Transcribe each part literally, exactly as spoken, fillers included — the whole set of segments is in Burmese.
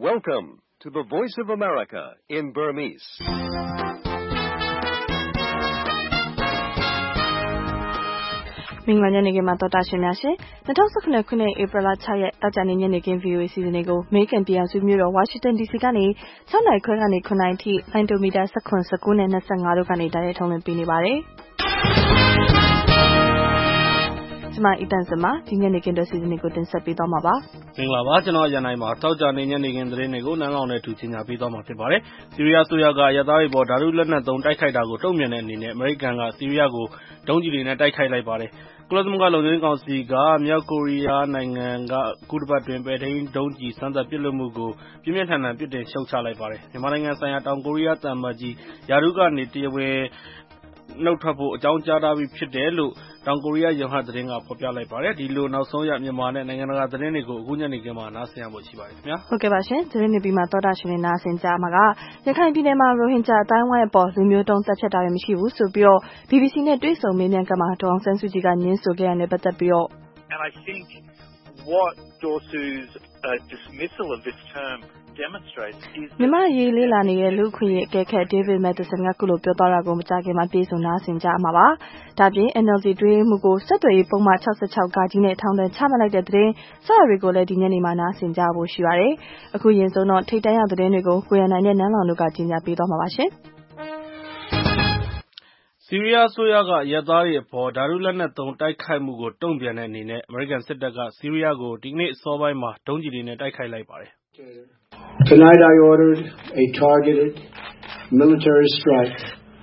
Welcome to the Voice of America in Burmese. ။မင်္ဂလာညနေခင်းမှာတော်တာရှင်များရှင်။၂၀၁၇ခုနှစ်ဧပြီလ၆ရက်တောက်ကြနေညနေခင်း ဗီအိုအေ စီစဉ်တွေကိုအမေရိကန်ပြည်ထောင်စုမြို့တော်ဝါရှင်တန်ဒီစီကနေ၆နာရီခွဲကနေ၇နာရီထိလိုင်းတိုမီတာ၁၇ ၁၉နဲ့၂၅တို့ကနေတိုက်ရိုက်ထုတ်လွှင့်ပေးနေပါတယ်။ကျွန်မအီတန်စမဒီညနေခင်းတဲ့စီစဉ်တွေကိုတင်ဆက်ပေးသွားမှာပါ။မင်္ဂလာပါကျွန်တော်ရန်နိုင်ပါတောက်ကြနေညနေခင်းသတင်းတွေကိုနန်းလောင်နဲ့ထူချင်ညာပေးသွားမှာဖြစ်ပါတယ်။ဆီးရီးယားဆိုရကရသားတွေပေါ်ဓာတုလက်နက်သုံးတိုက်ခိုက်တာကိုတုံ့ပြန်တဲ့အနေနဲ့အမေရိကန်ကဆီးရီးယားကိုဒုံးကျည်တွေနဲ့တိုက်ခိုက်လိုက်ပါတယ်။ကုလသမဂ္ဂလုံခြုံရေးကောင်စီကမြောက်ကိုရီးယားနိုင်ငံကကုတပတ်တွင်ပဲထိန်းဒုံးကျည်စမ်းသပ်ပစ်လွှတ်မှုကိုပြင်းပြင်းထန်ထန်ပြစ်တင်ရှုတ်ချလိုက်ပါတယ်။မြန်မာနိုင်ငံဆိုင်ရာတောင်ကိုရီးယားသံအမတ်ကြီးယာရုကနေတရားဝင်နှုတ်ထွက်ဖို့အကြောင်းကြားထားပြီးဖြစ်တယ်လို့တောင်ကိုရီးယားယွန်ဟတ်သတင်းကဖော်ပြလိုက်ပါတယ်။ဒီလိုနောက်ဆုံးရမြန်မာနဲ့နိုင်ငံတကာသတင်းတွေကိုအခုညနေခင်းမှာနားဆင်ရဖို့ရှိပါတယ်ခင်ဗျာ။ဟုတ်ကဲ့ပါရှင်။သတင်းတွေပြီးမှသောတာရှင်တွေနားဆင်ကြမှာကရခိုင်ပြည်နယ်မှာရိုဟင်ဂျာအတိုင်းဝိုင်းအပေါ်လူမျိုးတုံးတပ်ဖြတ်တာတွေမရှိဘူးဆိုပြီးတော့ ဘီဘီစီ နဲ့တွေ့ဆုံမေးမြန်းခန်းမှာဒေါ်အောင်ဆန်းစုကြည်ကညင်းဆိုခဲ့ရတဲ့ပတ်သက်ပြီးတော့ And I think what Dorsu's uh, dismissal of this term demonstrates is မြန်မာရေးလေးလာနေတဲ့လူခွင့်ရေးအကဲခတ် David Matheson ကခုလိုပြောသွားတာကိုမကြခင်မှာပြေဆုံးနားဆင်ကြမှာပါ။ဒါပြင် N L D တွေးမှုကိုဆက်သွယ်ရေးပုံမှန်၆၆ဂါကြီးနဲ့ထောင်ဒဏ်ချမှတ်လိုက်တဲ့သတင်းစရတွေကိုလည်းဒီညနေမှာနားဆင်ကြဖို့ရှိပါတယ်။အခုရင်ဆုံးတော့ထိတ်တန့်ရသတင်းတွေကိုကိုရနိုင်နဲ့နန်းလောင်တို့ကကြီးညာပေးသွားမှာပါရှင်။ဆီးရီးယားဆိုရကရသားတွေအပေါ်ဓာတုလက်နက်သုံးတိုက်ခိုက်မှုကိုတုံ့ပြန်တဲ့အနေနဲ့အမေရိကန်စစ်တပ်ကဆီးရီးယားကိုဒီကနေ့အစောပိုင်းမှာဒုံးကျည်တွေနဲ့တိုက်ခိုက်လိုက်ပါတယ်။ Tonight I ordered a targeted military strike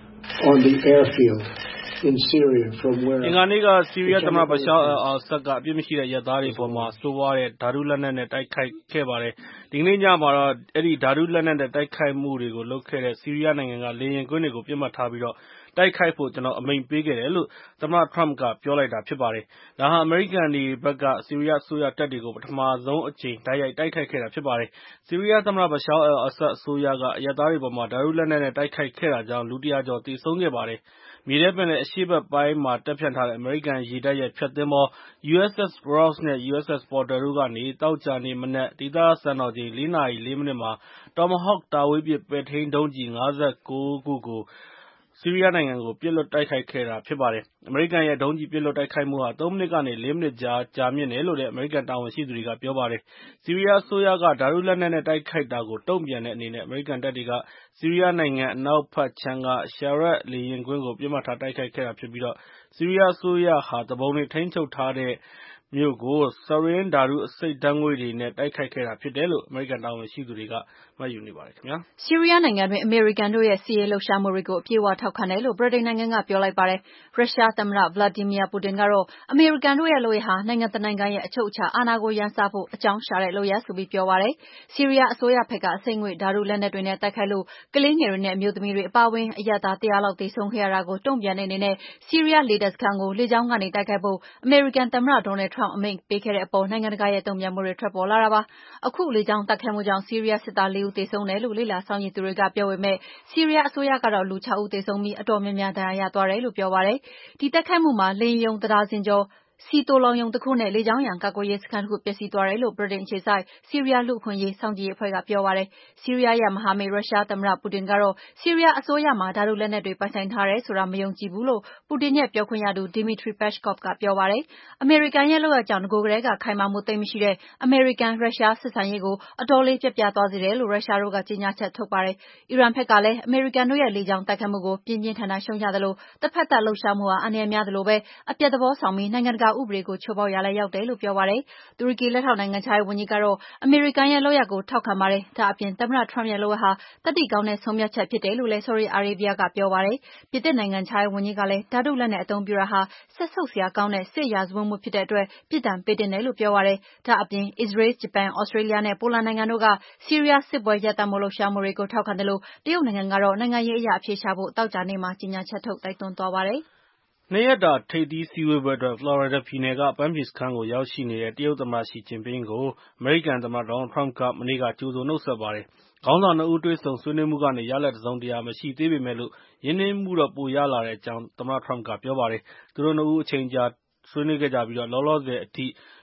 on the airfield in Syria from where အင်္ဂါနေ့ကဆီးရီးယားသမ္မတဘရှာအာဆတ်ကအပြစ်မရှိတဲ့ရသားတွေပေါ်မှာဆိုးဝါးတဲ့ဓာတုလက်နက်နဲ့တိုက်ခိုက်ခဲ့ပါတယ်။ဒီကနေ့ညမှာတော့အဲ့ဒီဓာတုလက်နက်နဲ့တိုက်ခိုက်မှုတွေကိုလုပ်ခဲ့တဲ့ဆီးရီးယားနိုင်ငံကလေယာဉ်ကွင်းတွေကိုပြစ်မှတ်ထားပြီးတော့တိုက်ခိုက်ဖို့ကျွန်တော်အမိန့်ပေးခဲ့တယ်လို့သမ္မတထရမ့်ကပြောလိုက်တာဖြစ်ပါတယ်။ဒါဟာအမေရိကန်တွေဘက်ကဆီးရီးယားအစိုးရတပ်တွေကိုပထမဆုံးအကြိမ်တိုက်ရိုက်တိုက်ခိုက်ခဲ့တာဖြစ်ပါတယ်။ဆီးရီးယားသမ္မတဘရှာအယ်အာဆတ်အစိုးရကအရပ်သားတွေပေါ်မှာဓာတုလက်နက်နဲ့တိုက်ခိုက်ခဲ့တာကြောင့်လူတစ်ရာကျော်သေဆုံးခဲ့ပါတယ်။မြေထဲပင်လယ်အရှေ့ဘက်ပိုင်းမှာတပ်ဖြန့်ထားတဲ့အမေရိကန်ရေတပ်ရဲ့ဖျက်သင်္ဘော U S S Ross နဲ့ U S S Porter တို့ကနေသောကြာနေ့မနက်ဒေသစံတော်ချိန်လေးနာရီလေးမိနစ်မှာ Tomahawk တာဝေးပစ်ပဲ့ထိန်းဒုံးကျည်၅၉ခုကိုဆီးရီးယားနိုင်ငံကိုပစ်လွှတ်တိုက်ခိုက်ခဲ့တာဖြစ်ပါတယ်။အမေရိကန်ရဲ့ဒုံးကျည်ပစ်လွှတ်တိုက်ခိုက်မှုဟာသုံးမိနစ်ကနေလေးမိနစ်ကြာကြာမြင့်တယ်လို့လည်းအမေရိကန်တာဝန်ရှိသူတွေကပြောပါတယ်။ဆီးရီးယားအစိုးရကဓာတုလက်နက်နဲ့တိုက်ခိုက်တာကိုတုံ့ပြန်တဲ့အနေနဲ့အမေရိကန်တပ်တွေကဆီးရီးယားနိုင်ငံအနောက်ဘက်ခြမ်းက Sharat လေယာဉ်ကွင်းကိုပြစ်မှတ်ထားတိုက်ခိုက်ခဲ့တာဖြစ်ပြီးတော့ဆီးရီးယားအစိုးရဟာတပုံတွေထိန်းချုပ်ထားတဲ့မြို့ကို Sarin ဓာတုအဆိပ်ဓာတ်ငွေ့တွေနဲ့တိုက်ခိုက်ခဲ့တာဖြစ်တယ်လို့အမေရိကန်တာဝန်ရှိသူတွေကမှတ်ယူနေပါတယ်ခင်ဗျာ။ဆီးရီးယားနိုင်ငံတွင်အမေရိကန်တို့ရဲ့စစ်ရေးလှုပ်ရှားမှုတွေကိုအပြည့်အဝထောက်ခံတယ်လို့ဗြိတိန်နိုင်ငံကပြောလိုက်ပါတယ်။ရုရှားသမ္မတ Vladimir Putin ကတော့အမေရိကန်တို့ရဲ့လုပ်ရဟာနိုင်ငံတနိုင်ငံရဲ့အချုပ်အခြာအာဏာကိုရန်စဖို့အကြောင်းရှာတဲ့လုပ်ရဆိုပြီးပြောပါတယ်။ဆီးရီးယားအစိုးရဘက်ကအဆိပ်ငွေ့ဓာတုလက်နက်တွေနဲ့တိုက်ခိုက်လို့ကလေးငယ်တွေနဲ့အမျိုးသမီးတွေအပါအဝင်အရပ်သားတရာလောက်သေဆုံးခဲ့ရတာကိုတုံ့ပြန်တဲ့အနေနဲ့ဆီးရီးယားလေတပ်စခန်းကိုလေကြောင်းကနေတိုက်ခိုက်ဖို့အမေရိကန်သမ္မတ Donald Trump အမိန့်ပေးခဲ့တဲ့အပေါ်နိုင်ငံတကာရဲ့တုံ့ပြန်မှုတွေထွက်ပေါ်လာတာပါ။အခုလေကြောင်းတိုက်ခိုက်မှုကြောင့်ဆီးရီးယားစစ်သားလေးဦးသေဆုံးတယ်လို့လေ့လာစောင့်ကြည့်သူတွေကပြောပေမဲ့ဆီးရီးယားအစိုးရကတော့လူခြောက်ဦးသေဆုံးပြီးအတော်များများဒဏ်ရာရသွားတယ်လို့ပြောပါတယ်။ဒီတိုက်ခိုက်မှုမှာလေယာဉ်ယုံတဒါဇင်ကျော်စီတိုလောင်ယုံတစ်ခုနဲ့လေကြောင်းရန်ကာကွယ်ရေးစခန်းတစ်ခုပျက်စီးသွားတယ်လို့ဗြိတိန်အခြေစိုက်ဆီးရီးယားလူ့အခွင့်အရေးစောင့်ကြည့်ရေးအဖွဲ့ကပြောပါတယ်။ဆီးရီးယားရဲ့မဟာမိတ်ရုရှားသမ္မတပူတင်ကတော့ဆီးရီးယားအစိုးရမှာဓာတုလက်နက်တွေပိုင်ဆိုင်ထားတယ်ဆိုတာမယုံကြည်ဘူးလို့ပူတင်ရဲ့ပြောခွင့်ရသူ Dmitry Peskov ကပြောပါတယ်။အမေရိကန်ရဲ့လုပ်ရပ်ကြောင့်ငကိုယ်ကလေးကခိုင်မာမှုသိမ်းမရှိတဲ့အမေရိကန်ရုရှားဆက်ဆံရေးကိုအတော်လေးပြတ်ပြားသွားစေတယ်လို့ရုရှားတို့ကကြေညာချက်ထုတ်ပါတယ်။အီရန်ဘက်ကလည်းအမေရိကန်တို့ရဲ့လေကြောင်းတိုက်ခိုက်မှုကိုပြင်းပြင်းထန်ထန်ရှုံ့ချသလိုတစ်ဖက်သက်လှုပ်ရှားမှုဟာအန္တရာယ်များသလိုပဲအပြတ်သဘောဆောင်ပြီးနိုင်ငံတကာဥပဒေကိုချိုးဖောက်ရာလည်းရောက်တယ်လို့ပြောပါတယ်။တူရကီလက်ထောက်နိုင်ငံခြားရေးဝန်ကြီးကတော့အမေရိကန်ရဲ့လုပ်ရပ်ကိုထောက်ခံပါတယ်။ဒါအပြင်သမ္မတထရမ့်ရဲ့လုပ်ရပ်ဟာတတိကောင်းတဲ့ဆုံးဖြတ်ချက်ဖြစ်တယ်လို့လည်းဆော်ဒီအာရေဗျကပြောပါတယ်။ပြင်သစ်နိုင်ငံခြားရေးဝန်ကြီးကလည်းဓာတုလက်နက်အသုံးပြုတာဟာဆက်ဆုပ်စရာကောင်းတဲ့စစ်ရာဇဝတ်မှုဖြစ်တဲ့အတွက်ပြစ်ဒဏ်ပေးသင့်တယ်လို့ပြောပါတယ်။ဒါအပြင်အစ္စရေး၊ဂျပန်၊သြစတြေးလျနဲ့ပိုလန်နိုင်ငံတို့ကဆီးရီးယားစစ်ပွဲရပ်တန့်ဖို့လှုပ်ရှားမှုတွေကိုထောက်ခံတယ်လို့တရုတ်နိုင်ငံကတော့နိုင်ငံရေးအရအဖြေရှာဖို့သောကြာနေ့မှာကြေညာချက်ထုတ်တိုက်တွန်းသွားပါတယ်။နှစ်ရက်တာထိပ်သီးစည်းဝေးပွဲအတွက်ဖလော်ရီဒါပြည်နယ်ကအပန်းဖြေစခန်းကိုရောက်ရှိနေတဲ့တရုတ်သမ္မတရှီကျင်ပင်းကိုအမေရိကန်သမ္မတဒေါ်နယ်ထရမ့်ကမနေ့ကကြိုဆိုနှုတ်ဆက်ပါတယ်။ခေါင်းဆောင်နှစ်ဦးတွေ့ဆုံဆွေးနွေးမှုကနေရလဒ်တစုံတရာမရှိသေးပေမဲ့လို့ရင်းနှီးမှုတော့ပိုရလာတဲ့အကြောင်းသမ္မတထရမ့်ကပြောပါတယ်။သူတို့နှစ်ဦးအချိန်ကြာဆွေးနွေးခဲ့ကြပြီးတော့လောလောဆယ်အထိ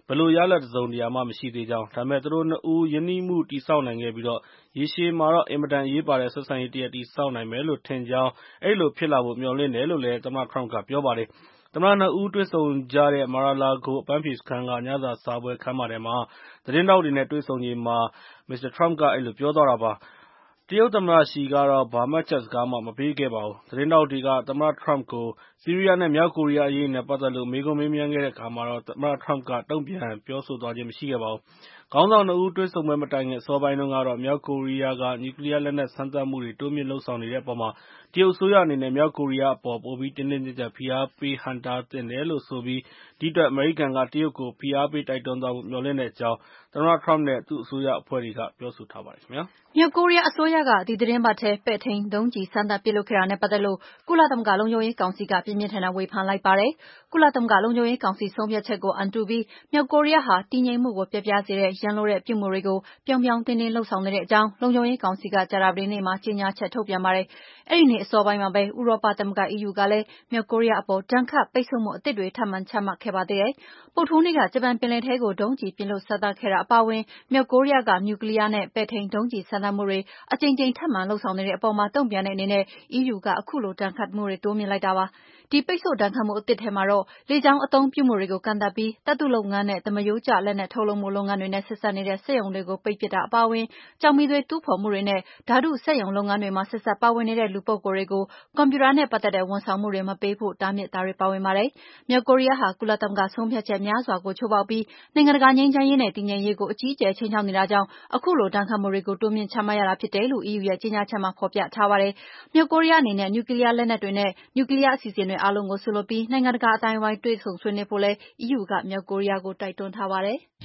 ဘယ်လိုရလဒ်တစုံတရာမှမရှိသေးကြောင်း၊ ဒါပေမဲ့သူတို့နှစ်ဦးရင်းနှီးမှုတည်ဆောက်နိုင်ခဲ့ပြီးတော့ရေရှည်မှာတော့အင်မတန်အရေးပါတဲ့ဆက်ဆံရေးတရပ်တည်ဆောက်နိုင်မယ်လို့ထင်ကြောင်း၊ အဲဒီလိုဖြစ်လာဖို့မျှော်လင့်တယ်လို့လည်းသမ္မတ Trump ကပြောပါတယ်။ သမ္မတနှစ်ဦးတွေ့ဆုံကြတဲ့ Mar-a-Lago အပန်းဖြေစခန်းက ညစာစားပွဲခန်းမထဲမှာ သတင်းထောက်တွေနဲ့တွေ့ဆုံချိန်မှာ မစ္စတာ Trump က အဲဒီလိုပြောသွားတာပါ။ တရုတ်သမ္မတ ရှီကတော့ ဘာမှအချက်စကားမှမပေးခဲ့ပါဘူး။ သတင်းထောက်တွေက သမ္မတ Trump ကို ဆီးရီးယားနဲ့ မြောက်ကိုရီးယားအရေးနဲ့ပတ်သက်လို့ မေးခွန်းမေးမြန်းခဲ့တဲ့အခါမှာတော့ သမ္မတ Trump က တုံ့ပြန်ပြောဆိုသွားခြင်းမရှိခဲ့ပါဘူး။ ခေါင်းဆောင်နှစ်ဦးတွေ့ဆုံပွဲမတိုင်ခင်အစောပိုင်းတုန်းကတော့ မြောက်ကိုရီးယားက နျူကလီးယားလက်နက်စမ်းသပ်မှုတွေတိုးမြှင့်လုပ်ဆောင်နေတဲ့အပေါ်မှာ တရုတ်အစိုးရအနေနဲ့ မြောက်ကိုရီးယားအပေါ် ပိုပြီးတင်းတင်းကျပ်ကျပ်ဖိအားပေးဟန့်တားသင့်တယ်လို့ဆိုပြီး ဒီအတွက် အမေရိကန်က တရုတ်ကို ဖိအားပေးတိုက်တွန်းသွားဖို့မျှော်လင့်တဲ့အကြောင်း သမ္မတ Trump နဲ့ သူ့အစိုးရအဖွဲ့တွေကပြောဆိုထားပါတယ်။မြောက်ကိုရီးယားအစိုးရကဒီသီတင်းပတ်ထဲပဲ့ထိန်းဒုံးကျည်စမ်းသပ်ပစ်လွှတ်ခဲ့တာနဲ့ပတ်သက်လို့ကုလသမဂ္ဂလုံခြုံရေးကောင်စီကပြင်းပြင်းထန်ထန်ဝေဖန်လိုက်ပါတယ်။ ကုလသမဂ္ဂလုံခြုံရေးကောင်စီဆုံးဖြတ်ချက်ကိုအန်တုပြီးမြောက်ကိုရီးယားဟာတည်ငြိမ်မှုကိုပျက်ပြားစေတဲ့ရန်လိုတဲ့ပြုမူတွေကိုပြောင်ပြောင်တင်းတင်းလုပ်ဆောင်နေတဲ့အကြောင်းလုံခြုံရေးကောင်စီကကြာသပတေးနေ့မှာကြေညာချက်ထုတ်ပြန်ပါတယ်။ အဲဒီနေ့အစောပိုင်းမှာပဲဥရောပသမဂ္ဂ E U ကလည်းမြောက်ကိုရီးယားအပေါ်ဒဏ်ခတ်ပိတ်ဆို့မှုအသစ်တွေထပ်မံချမှတ်ခဲ့ပါသေးတယ်။ ဗုဒ္ဓဟူးနေ့ကဂျပန်ပင်လယ်ထဲကိုဒုံးကျည်ပစ်လွှတ်စမ်းသပ်ခဲ့တာအပါအဝင်မြောက်ကိုရီးယားကနျူကလီးယားနဲ့ပဲ့ထိန်းဒုံးကျည်စမ်းသပ်မှုတွေအကြိမ်ကြိမ်ထပ်မံလုပ်ဆောင်နေတဲ့အပေါ်မှာတုံ့ပြန်တဲ့အနေနဲ့ E U ကအခုလိုဒဏ်ခတ်မှုတွေတိုးမြှင့်လိုက်တာပါ။ ဒီပိတ်ဆို့ဒဏ်ခတ်မှုအသစ်ထဲမှာတော့လေကြောင်းအသုံးပြုမှုတွေကိုကန့်သတ်ပြီးသတ္တုလုပ်ငန်းနဲ့သမားရိုးကျလက်နက်ထုတ်လုပ်မှုလုပ်ငန်းတွေနဲ့ဆက်စပ်နေတဲ့စက်ရုံတွေကိုပိတ်ပစ်တာအပါအဝင်ကျောက်မီးသွေးတူးဖော်မှုတွေနဲ့ဓာတုစက်ရုံလုပ်ငန်းတွေမှာဆက်စပ်ပါဝင်နေတဲ့လူပုဂ္ဂိုလ်တွေကိုကွန်ပျူတာနဲ့ပတ်သက်တဲ့ဝန်ဆောင်မှုတွေမပေးဖို့တားမြစ်တာတွေပါဝင်ပါတယ်။ မြောက်ကိုရီးယားဟာကုလသမဂ္ဂဆုံးဖြတ်ချက်များစွာကိုချိုးဖောက်ပြီးနိုင်ငံတကာငြိမ်းချမ်းရေးနဲ့တည်ငြိမ်ရေးကိုအကြီးအကျယ်ခြိမ်းခြောက်နေတာကြောင့်အခုလိုဒဏ်ခတ်မှုတွေကိုတိုးမြှင့်ချမှတ်ရတာဖြစ်တယ်လို့ E U ရဲ့ကြေညာချက်မှာဖော်ပြထားပါတယ်။ မြောက်ကိုရီးယားအနေနဲ့နျူကလီးယားလက်နက်တွေနဲ့နျူကလီးယားအစီအစဉ်တွေအားလုံးကိုစွန့်လွှတ်ပြီးနိုင်ငံတကာအသိုင်းအဝိုင်းတွေ့ဆုံဆွေးနွေးဖို့လည်း E U ကမြောက်ကိုရီးယားကိုတိုက်တွန်းထားပါတယ်။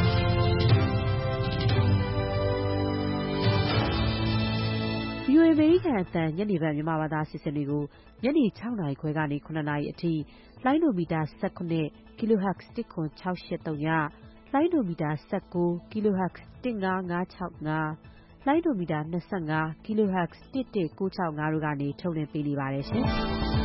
V O A အမေရိကန်အသံညနေပိုင်းမြန်မာဘာသာအစီအစဉ်တွေကိုညနေ၆နာရီခွဲကနေ၇နာရီအထိလိုင်းဒိုမီတာ ၁၇ kHz တစ်ခွန်၆၈၃ ည၊ လိုင်းဒိုမီတာ၁၉ kHz တစ်ငါးငါး၆၅၊ လိုင်းဒိုမီတာ၂၅ kHz တစ်၁၉၆၅တို့ကနေထုတ်လွှင့်ပေးနေပါတယ်ရှင်။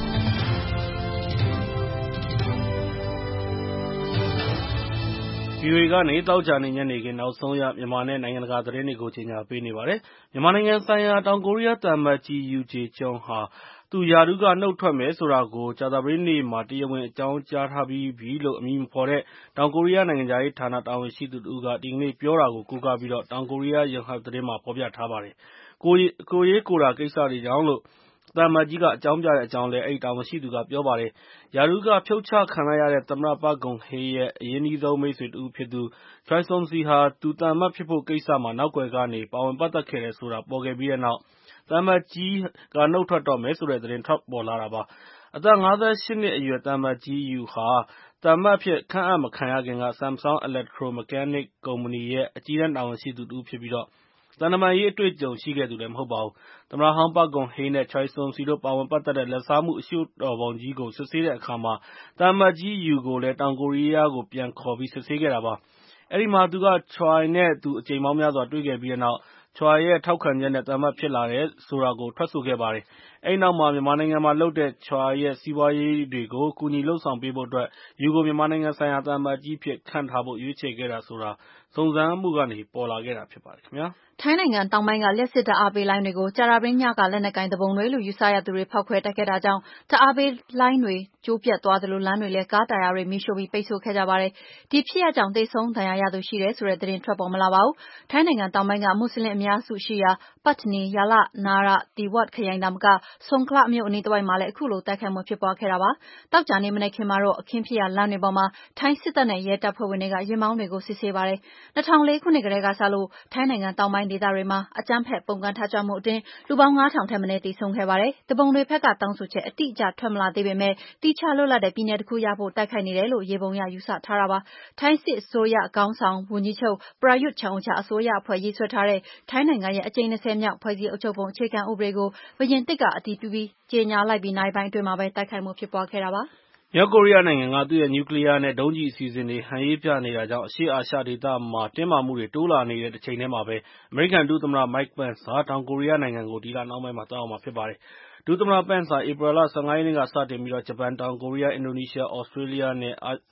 V O A ကနေသောကြာနေ့ညနေခင်းနောက်ဆုံးရမြန်မာနဲ့နိုင်ငံတကာသတင်းတွေကိုကြေညာပေးနေပါတယ်။ မြန်မာနိုင်ငံဆိုင်ရာတောင်ကိုရီးယားသံအမတ်ကြီး Yoo Jae-kyung ဟာ သူရာထူးကနုတ်ထွက်မယ်ဆိုတာကို ကြာသပတေးနေ့မှာ တရားဝင်အကြောင်းကြားထားပြီးပြီလို့ အမည်မဖော်တဲ့တောင်ကိုရီးယားနိုင်ငံခြားရေးဌာနတာဝန်ရှိသူတဦးက ဒီကနေ့ပြောတာကိုကိုးကားပြီး တောင်ကိုရီးယား Yonhap သတင်းမှာဖော်ပြထားပါတယ်။ ကိုယ်ရေးကိုယ်တာကိစ္စတွေကြောင့်လို့ သံအမတ်ကြီးကအကြောင်းပြတဲ့အကြောင်းလည်း အဲဒီတာဝန်ရှိသူကပြောပါတယ်။ ရာထူးကဖြုတ်ချခံလိုက်ရတဲ့သမ္မတ Park Geun-hye ရဲ့ အရင်းနှီးဆုံးမိတ်ဆွေတဦးဖြစ်သူ Choi Soon-sil ဟာ သူသံအမတ်ဖြစ်ဖို့ကိစ္စမှာ နောက်ကွယ်ကနေ ပါဝင်ပတ်သက်ခဲ့တယ်ဆိုတာပေါ်ခဲ့ပြီးတဲ့နောက် သံအမတ်ကြီးနုတ်ထွက်တော့မယ်ဆိုတဲ့သတင်းထွက်ပေါ်လာတာပါ။ အသက် ၅၈ နှစ်အရွယ်သံအမတ်ကြီး Yoo ဟာ သံအမတ်အဖြစ်ခန့်အပ်မခံရခင်က Samsung Electro-Mechanics ကုမ္ပဏီရဲ့ အကြီးတန်းတာဝန်ရှိသူတဦးဖြစ်ပြီး သံတမန်ရေးအတွေ့အကြုံရှိခဲ့သူလည်းမဟုတ်ပါဘူး။ သမ္မတဟောင်း Park Geun-hye နဲ့ Choi Soon-sil တို့ပါဝင်ပတ်သက်တဲ့ လာဘ်စားမှုအရှုပ်တော်ပုံကြီးကိုစစ်ဆေးတဲ့အခါမှာ သံအမတ်ကြီး Yoo ကိုလည်း တောင်ကိုရီးယားကိုပြန်ခေါ်ပြီးစစ်ဆေးခဲ့တာပါ။ အဲဒီမှာ သူက Choi နဲ့ သူအကြိမ်ပေါင်းများစွာတွေ့ခဲ့ပြီးတဲ့နောက် Choi ရဲ့ ထောက်ခံချက်နဲ့ သံအမတ်ဖြစ်လာတယ်ဆိုတာကို ထွက်ဆိုခဲ့ပါတယ်။ အဲဒီနောက် မြန်မာနိုင်ငံမှာလုပ်တဲ့ Choi ရဲ့စီးပွားရေးတွေကိုကူညီလုပ်ဆောင်ပေးဖို့အတွက် Yoo ကို မြန်မာနိုင်ငံဆိုင်ရာသံအမတ်ကြီးအဖြစ်ခန့်ထားဖို့ရွေးချယ်ခဲ့တယ်ဆိုတာ စုံစမ်းမှုကနေပေါ်လာခဲ့တာဖြစ်ပါတယ်ခင်ဗျာ။ထိုင်းနိုင်ငံတောင်ပိုင်းကလျှပ်စစ်ဓာတ်အားပေးလိုင်းတွေကိုကြာသပတေးညကလက်နက်ကိုင်သူပုန်တွေလို့ယူဆရသူတွေဖောက်ခွဲတိုက်ခိုက်တာကြောင့်ဓာတ်အားပေးလိုင်းတွေကျိုးပျက်သွားသလိုလမ်းတွေလည်းကားတာယာတွေမီးရှို့ပြီးပိတ်ဆို့ခဲ့ကြပါတယ်။ ဒီဖြစ်ရပ်ကြောင့်သေဆုံးဒဏ်ရာရသူရှိတယ်ဆိုတဲ့သတင်းထွက်ပေါ်မလာပါဘူး။ ထိုင်းနိုင်ငံတောင်ပိုင်းကမွတ်ဆလင်အများစုရှိရာ Pathani ၊ Yala ၊ Nara ၊ Thiwat ခရိုင်သာမက Songkhla မြို့အနီးတဝိုက်မှာလည်းအခုလိုတိုက်ခိုက်မှုဖြစ်ပွားခဲ့တာပါ။ သောကြာနေ့မနက်ခင်းမှာတော့ အခင်းဖြစ်ရာလမ်းတွေပေါ်မှာ ထိုင်းစစ်တပ်နဲ့ရဲတပ်ဖွဲ့ဝင်တွေက ယာဉ်မောင်းတွေကိုစစ်ဆေးပါတယ်။ ၂၀၀၄ ခုနှစ်ကတည်းကစလို့ထိုင်းနိုင်ငံတောင်ပိုင်းဒေသတွေမှာအကြမ်းဖက်ပုန်ကန်ထကြွမှုအတွင်းလူပေါင်း ငါးထောင်ထက်မနည်းသေဆုံးခဲ့ပါတယ်။ သူပုန်တွေဘက်ကတောင်းဆိုချက်အတိအကျထွက်မလာသေးပေမဲ့ သီးခြားလွတ်လပ်တဲ့ပြည်နယ်တခုရဖို့တိုက်ခိုက်နေတယ်လို့ယေဘုယျယူဆထားတာပါ။ ထိုင်းစစ်အစိုးရခေါင်းဆောင်ဝန်ကြီးချုပ် Prayut Chan-o-cha အစိုးရအဖွဲ့ရေးဆွဲထားတဲ့ ထိုင်းနိုင်ငံရဲ့အကြိမ်၂၀မြောက်ဖွဲ့စည်းအုပ်ချုပ်ပုံအခြေခံဥပဒေကို ဘုရင်သစ်ကအတည်ပြုကြေညာလိုက်ပြီးနာရီပိုင်းအတွင်းမှာပဲတိုက်ခိုက်မှုဖြစ်ပွားခဲ့တာပါ။မြောက်ကိုရီးယားနိုင်ငံက သူ့ရဲ့နျူကလီးယားနဲ့ ဒုံးကျည်အစီအစဉ်တွေဟန်ရေးပြနေတာကြောင့် အရှေ့အာရှဒေသမှာတင်းမာမှုတွေတိုးလာနေတဲ့တချိန်တည်းမှာပဲ အမေရိကန်ဒုသမ္မတ Mike Pence ဟာ တောင်ကိုရီးယားနိုင်ငံကို ဒီလနှောင်းပိုင်းမှာသွားရောက်မှာဖြစ်ပါတယ်။ ဒုသမ္မတ Pence ဟာ ဧပြီလ ၁၅ ရက်နေ့ကစတင်ပြီး ဂျပန်၊ တောင်ကိုရီးယား၊ အင်ဒိုနီးရှား၊ သြစတြေးလျနဲ့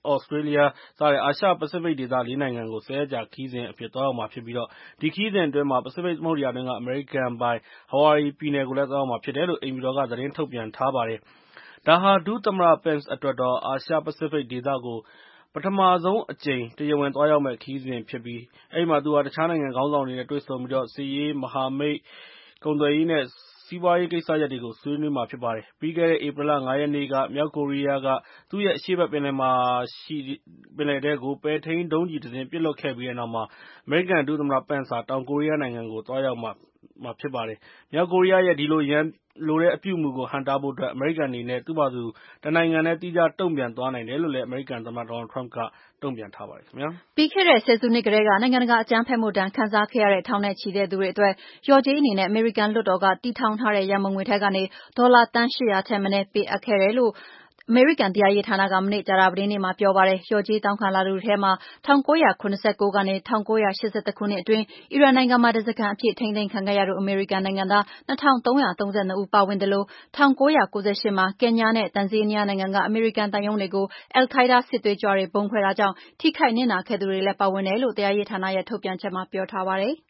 Australia စတဲ့အာရှပစိဖိတ်ဒေသလေးနိုင်ငံကိုဆယ်ရက်ကြာခရီးစဉ်အဖြစ်သွားရောက်မှာဖြစ်ပြီးတော့ဒီခရီးစဉ်အတွင်းမှာပစိဖိတ်သမုဒ္ဒရာတွင်းကအမေရိကန်ပိုင် Hawaii ပြည်နယ်ကိုလည်းသွားရောက်မှာဖြစ်တယ်လို့အိမ်ဖြူတော်ကသတင်းထုတ်ပြန်ထားပါတယ်။ဒါဟာဒုသမ္မတ Pence အတွက်တော့အာရှပစိဖိတ်ဒေသကိုပထမဆုံးအကြိမ်တရားဝင်သွားရောက်မဲ့ခရီးစဉ်ဖြစ်ပြီးအဲဒီမှာသူဟာတခြားနိုင်ငံခေါင်းဆောင်တွေနဲ့တွေ့ဆုံပြီးတော့စစ်ရေးမဟာမိတ်ကုန်သွယ်ရေးနဲ့စီးပွားရေးကိစ္စရပ်တွေကိုဆွေးနွေးမှာဖြစ်ပါတယ်။ပြီးခဲ့တဲ့ဧပြီလငါးရက်နေ့ကမြောက်ကိုရီးယားကသူ့ရဲ့အရှေ့ဘက်ပင်လယ်မှာရှိပင်လယ်ထဲကိုပဲထိန်းဒုံးကျည်တစ်စင်းပစ်လွှတ်ခဲ့ပြီးတဲ့နောက်မှာအမေရိကန်ဒုသမ္မတ Pence ဟာတောင်ကိုရီးယားနိုင်ငံကိုသွားရောက်မှာမှာဖြစ်ပါတယ်။မြောက်ကိုရီးယားရဲ့ဒီလိုရန်လိုတဲ့အပြုအမူကိုဟန့်တားဖို့အတွက်အမေရိကန်အနေနဲ့သူ့ဘာသူတနိုင်ငံနဲ့တီးခြားတုံ့ပြန်သွားနိုင်တယ်လို့လည်းအမေရိကန်သမ္မတ Donald Trump ကတုံ့ပြန်ထားပါတယ်ခင်ဗျာ။ပြီးခဲ့တဲ့ဆယ်စုနှစ်ကတည်းကနိုင်ငံတကာအကြမ်းဖက်မှုဒဏ်ခံစားခဲ့ရတဲ့ထောင်နဲ့ချီတဲ့သူတွေအတွက်လျော်ကြေးအနေနဲ့အမေရိကန်လွှတ်တော်ကတည်ထောင်ထားတဲ့ရန်ပုံငွေထဲကနေဒေါ်လာသန်းရှစ်ရာထက်မနည်းပေးအပ်ခဲ့တယ်လို့အမေရိကန်တရားရေးဌာနကမနေ့ကြာသပတေးနေ့မှာပြောပါတယ်။လျော်ကြေးတောင်းခံလာသူတွေထဲမှာ၁၉၇၉ကနေ၁၉၈၁ခုနှစ်အတွင်းအီရန်နိုင်ငံမှာဓားစာခံအဖြစ်ထိန်းသိမ်းခံခဲ့ရတဲ့ အမေရိကန်နိုင်ငံသား၂၃၃၂ဦးပါဝင်သလို၁၉၉၈မှာကင်ညာနဲ့တန်ဇေးနီးယားနိုင်ငံကအမေရိကန်သံရုံးတွေကိုအယ်လ်ခိုင်းဒါးစစ်သွေးကြွတွေဗုံးခွဲတာကြောင့်ထိခိုက်နစ်နာခဲ့သူတွေလည်းပါဝင်တယ်လို့တရားရေးဌာနရဲ့ထုတ်ပြန်ချက်မှာပြောထားပါတယ်။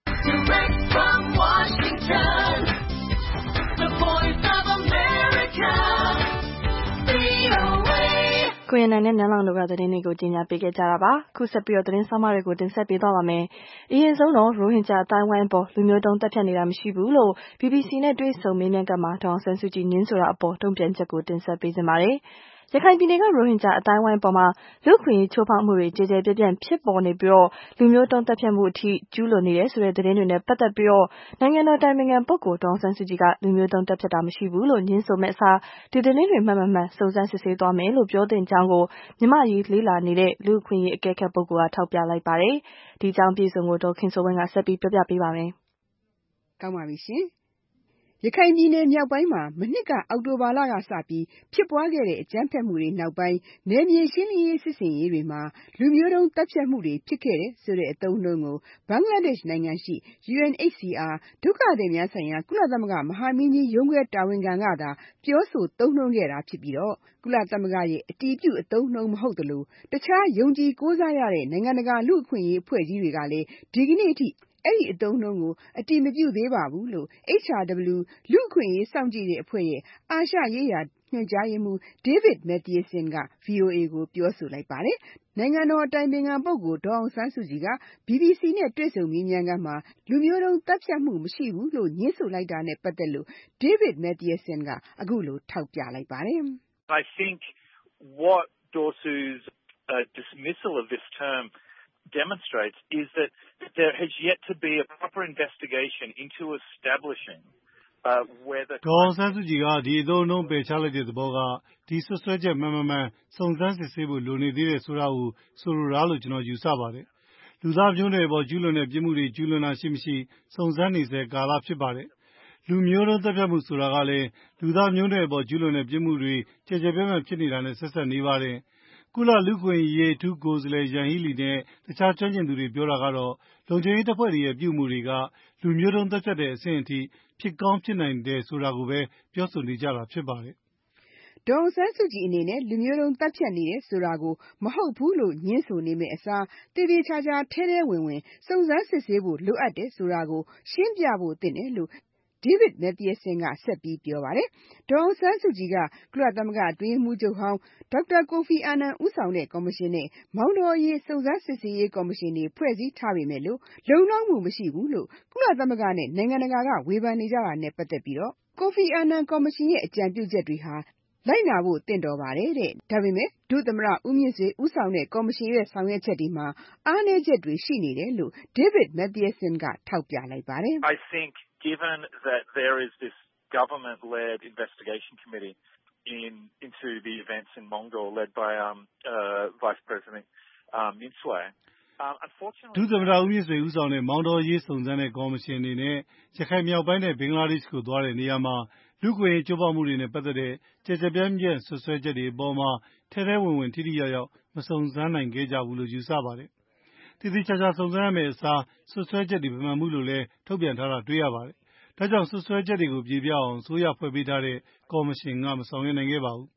ကိုရနိုင်နဲ့နန်းလောင်တို့ကသတင်းတွေကိုကြီးညာပေးခဲ့ကြတာပါခုဆက်ပြီးတော့သတင်းဆောင်မတွေကိုတင်ဆက်ပေးသွားပါမယ်အရင်ဆုံးတော့ရိုဟင်ဂျာအတိုင်းဝိုင်းပေါ်လူမျိုးတုံးတက်ဖြတ်နေတာမရှိဘူးလို့ B B C နဲ့တွေ့ဆုံမေးမြန်းခန်းမှာဒေါအောင်ဆန်းစုကြည်ညင်းဆိုတာအပေါ်တုံ့ပြန်ချက်ကိုတင်ဆက်ပေးကြပါမယ်ရခိုင်ပြည်နယ်ကရိုဟင်ဂျာအတိုင်းဝိုင်းပေါ်မှာလူ့ခွင့်ရေးချိုးဖောက်မှုတွေကြေကြေပြန့်ပြန့်ဖြစ်ပေါ်နေပြီးတော့လူမျိုးတုံးတက်ဖြတ်မှုအထိကျူးလွန်နေတယ်ဆိုတဲ့သတင်းတွေနဲ့ပတ်သက်ပြီးတော့နိုင်ငံတော်တိုင်ပင်ခံပုဂ္ဂိုလ်ဒေါအောင်ဆန်းစုကြည်ကလူမျိုးတုံးတက်ဖြတ်တာမရှိဘူးလို့ညင်းဆိုမဲ့အစားဒီသတင်းတွေမှန်မှန်မှန်စုံစမ်းစစ်ဆေးသွားမယ်လို့ပြောတဲ့ကြောင်းကိုမြန်မာရေးလေးလာနေတဲ့လူ့ခွင့်ရေးအကဲခတ်ပုဂ္ဂိုလ်ကထောက်ပြလိုက်ပါတယ်ဒီကြောင်းပြည်စုံကိုဒေါခင်စိုးဝင်းကဆက်ပြီးပြောပြပေးပါမယ်ကောင်းပါပြီရှင်ရခိုင်ပြည်နယ်မြောက်ပိုင်းမှာမနှစ်ကအောက်တိုဘာလကစပြီးဖြစ်ပွားခဲ့တဲ့အကြမ်းဖက်မှုတွေနောက်ပိုင်းနယ်မြေရှင်းလင်းရေးစစ်ဆင်ရေးတွေမှာလူမျိုးတုံးတပ်ဖြတ်မှုတွေဖြစ်ခဲ့တဲ့ဆိုတဲ့အသုံးအနှုန်းကိုဘင်္ဂလားဒေ့ရှ်နိုင်ငံရှိ U N H C R ဒုက္ခသည်များဆိုင်ရာကုလသမဂ္ဂမဟာမင်းကြီးရုံးခွဲတာဝန်ခံကသာပြောဆိုသုံးနှုန်းခဲ့တာဖြစ်ပြီးတော့ကုလသမဂ္ဂရဲ့အတည်ပြုအသုံးအနှုန်းမဟုတ်သလိုတခြားယုံကြည်ကိုးစားရတဲ့နိုင်ငံတကာလူ့အခွင့်အရေးအဖွဲ့ကြီးတွေကလည်းဒီကနေ့အထိအဲ့ဒီအသုံးအနှုန်းကိုအတည်မပြုသေးပါဘူးလို့ H R W လူ့အခွင့်အရေးစောင့်ကြည့်တဲ့အဖွဲ့ရဲ့အာရှရေးရာညွှန်ကြားရေးမှူး David Mathieson က V O A ကိုပြောဆိုလိုက်ပါတယ်။နိုင်ငံတော်အတိုင်ပင်ခံပုဂ္ဂိုလ်ဒေါ်အောင်ဆန်းစုကြည်က B B C နဲ့တွေ့ဆုံမေးမြန်းခန်းမှာလူမျိုးတုံးတပ်ဖြတ်မှုမရှိဘူးလို့ညင်းဆိုလိုက်တာနဲ့ပတ်သက်လို့ David Mathieson ကအခုလိုထောက်ပြလိုက်ပါတယ်။ I think what Dorsu's uh, dismissal of this term demonstrates is that there has yet to be a proper investigation into establishing uh, whether ဒေါ်အောင်ဆန်းစုကြည်ကဒီအသုံးအနှုန်းပယ်ချလိုက်တဲ့သဘောကဒီဆွဆွဲချက်မှန်မှန်မှန်စုံစမ်းစစ်ဆေးဖို့လိုနေသေးတယ်ဆိုတာကိုဆိုလိုတာလို့ကျွန်တော်ယူဆပါတယ်။လူသားမျိုးနွယ်အပေါ်ကျူးလွန်တဲ့ပြစ်မှုတွေကျူးလွန်တာရှိမရှိစုံစမ်းနေစေကာလဖြစ်ပါတယ်။လူမျိုးတုံးတပ်ဖြတ်မှုဆိုတာကလည်းလူသားမျိုးနွယ်အပေါ်ကျူးလွန်တဲ့ပြစ်မှုတွေကြကြပြန့်ပြန့်ဖြစ်နေတာနဲ့ဆက်ဆက်နေပါတယ်။ကုလလူ့ခွင့်ရေးအထူးကိုယ်စားလှယ်ယန်ဟီလီနဲ့တခြားကျွမ်းကျင်သူတွေပြောတာကတော့လုံခြုံရေးတပ်ဖွဲ့တွေရဲ့ပြုမှုတွေကလူမျိုးတုံးတပ်ဖြတ်တဲ့အဆင့်အထိဖြစ်ကောင်းဖြစ်နိုင်တယ်ဆိုတာကိုပဲပြောဆိုနေကြတာဖြစ်ပါတယ်။ဒေါ်အောင်ဆန်းစုကြည်အနေနဲ့လူမျိုးတုံးတပ်ဖြတ်နေတယ်ဆိုတာကိုမဟုတ်ဘူးလို့ညင်းဆိုနေမယ့်အစားတည်တည်ချာချာထဲထဲဝင်ဝင်စုံစမ်းစစ်ဆေးဖို့လိုအပ်တယ်ဆိုတာကိုရှင်းပြဖို့သင့်တယ်လို့David Mathieson ကဆက်ပြီးပြောပါတယ်။ဒေါ်အောင်ဆန်းစုကြည်ကကုလသမဂ္ဂအတွင်းရေးမှူးချုပ်ဟောင်းဒေါက်တာကိုဖီအာနန်ဦးဆောင်တဲ့ကော်မရှင်နဲ့မောင်တောအရေးစုံစမ်းစစ်ဆေးရေးကော်မရှင်တွေဖွဲ့စည်းထားပေမဲ့လို့လုံလောက်မှုမရှိဘူးလို့ကုလသမဂ္ဂနဲ့နိုင်ငံတကာကဝေဖန်နေကြတာနဲ့ပတ်သက်ပြီးတော့ကိုဖီအာနန်ကော်မရှင်ရဲ့အကြံပြုချက်တွေဟာလိုက်နာဖို့သင့်တော်ပါတယ်တဲ့။ဒါပေမဲ့ဒုသမ္မတဦးမြင့်ဆွေဦးဆောင်တဲ့ကော်မရှင်ရဲ့ဆောင်ရွက်ချက်တွေမှာအားနည်းချက်တွေရှိနေတယ်လို့ David Mathieson ကထောက်ပြလိုက်ပါတယ်။ I think given that there is this government-led investigation committee in into the events in Mongol led by um, uh, Vice President um, Min Sway, um, unfortunately ဒုသမ္မတဦးမြင့်ဆွေဦးဆောင်တဲ့မောင်တော်ရေးစုံစမ်းတဲ့ကော်မရှင်အနေနဲ့ရခိုင်မြောက်ပိုင်းနဲ့ဘင်္ဂလားဒေ့ရှ်ကိုသွားတဲ့နေရာမှာလူ့ခွင့်ရေးချိုးဖောက်မှုတွေနဲ့ပတ်သက်တဲ့ကြကြပြန့်ပြန့်ဆွဆွဲချက်တွေအပေါ်မှာထဲထဲဝင်ဝင်ထိထိရောက်ရောက်မစုံစမ်းနိုင်ခဲ့ကြဘူးလို့ယူဆပါတယ်။တည်တည်ချာချာစုံစမ်းရမယ့်အစားဆွဆွဲချက်တွေမမှန်ဘူးလို့လည်းထုတ်ပြန်ထားတာတွေ့ရပါတယ်။ဒါကြောင့်ဆွဆွဲချက်တွေကိုပြေပြအောင်ဆိုရဖွဲ့ပေးထားတဲ့ကော်မရှင်ကမဆောင်ရွက်နိုင်ခဲ့ပါဘူး။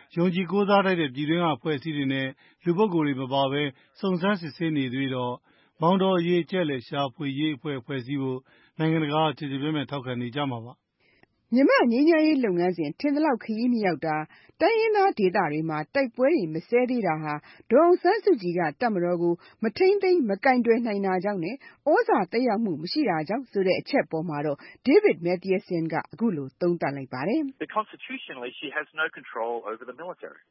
ယုံကြည်ကိုးစားထိုက်တဲ့ပြည်တွင်းကအဖွဲ့အစည်းတွေနဲ့လူပုဂ္ဂိုလ်တွေမပါဘဲစုံစမ်းစစ်ဆေးနေသေးတော့မောင်တော်အရေးကျက်လက်ရှာဖွေရေးအဖွဲ့ဖွဲ့စည်းဖို့နိုင်ငံတကာခြေခြေပြဲမဲ့ထောက်ခံနေကြမှာပါမြန်မာငြိမ်းချမ်းရေးလုပ်ငန်းစဉ်ထင်သလောက်ခရီးမရောက်တာတိုင်းရင်းသားဒေသတွေမှာတိုက်ပွဲတွေမစဲသေးတာဟာဒေါ်အောင်ဆန်းစုကြည်ကတပ်မတော်ကိုမထိန်သိမ်းမကင်တွယ်နိုင်တာကြောင့်နဲ့ဩဇာတက်ရောက်မှုမရှိတာကြောင့်ဆိုတဲ့အချက်ပေါ်မှာတော့ David Mathieson ကအခုလိုသုံးသပ်လိုက်ပါတယ် Constitutionally she has no control over the military